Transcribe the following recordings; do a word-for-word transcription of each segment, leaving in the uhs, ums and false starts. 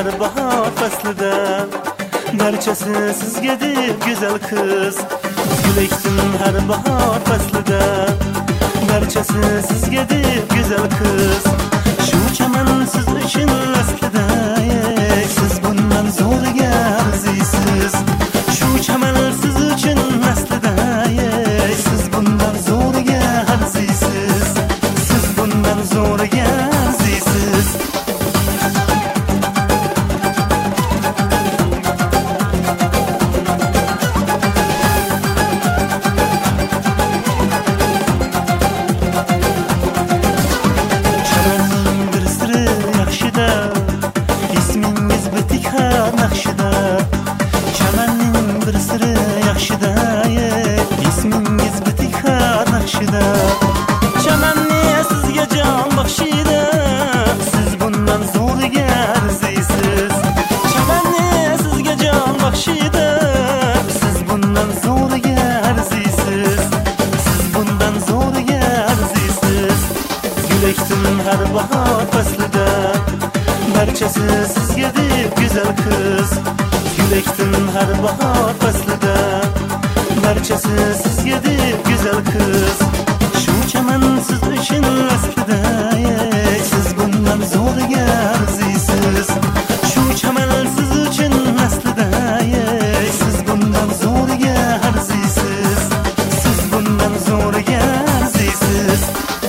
her bahar faslida barchasi sizga deb go'zal qiz. Gulekdim her bahar faslida barchasi sizga deb go'zal qiz. Shu chaman siz uchun aslida siz bundan zo'riga arziysiz. Shu chaman siz uchun aslida siz bundan zo'riga arziysiz. Siz bundan zo'riga arziysiz. İsmingiz bitik har naqshida, chamanning bir siri yaxshida, ismingiz bitik har naqshida. Chamanni sizga jon baxshida, siz bundan zo'riga arziysiz. Chamanni sizga jon baxshida, siz bundan zo'riga arziysiz. Siz bundan zo'riga arziysiz. Gulekdim har bahor faslida barchasi sizga deb go'zal qiz. Gulekdim har bahor faslida barchasi sizga deb go'zal qiz. Shu chaman siz uchun aslida siz bundan zo'riga arziysiz. Shu chaman siz uchun aslida siz bundan zo'riga arziysiz. Siz bundan zo'riga arziysiz.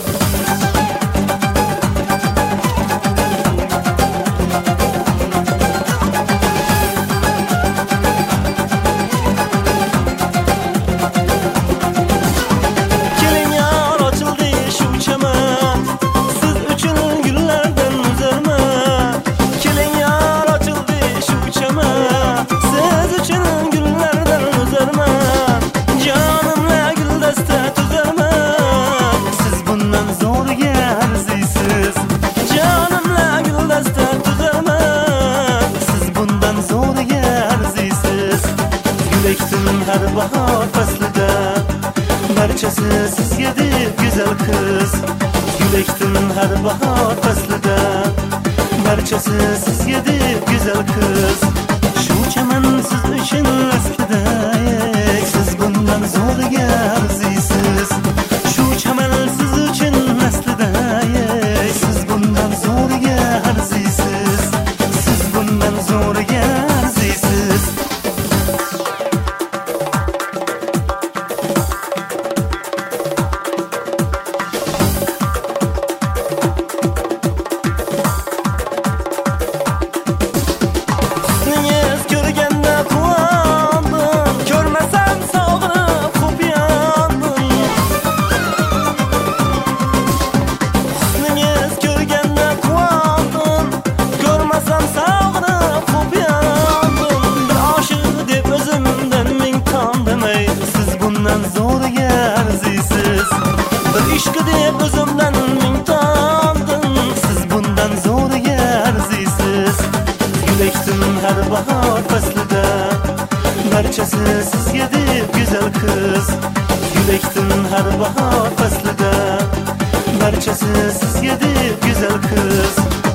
Gulekdim har bahor faslida barchasi sizga deb go'zal qiz. Gulekdim har bahor faslida barchasi sizga deb go'zal qiz. Shu chaman siz uchun aslida siz bundan zo'riga arziysiz. Shu chaman siz uchun aslida siz bundan zo'riga arziysiz. Siz bundan zo'riga arziysiz. Bir ishqi deb o'zimdan ming tomdim, siz bundan zo'riga arziysiz. Gulekdim har bahor faslida barchasi sizga deb go'zal qiz. Gulekdim har bahor faslida barchasi sizga deb go'zal qiz.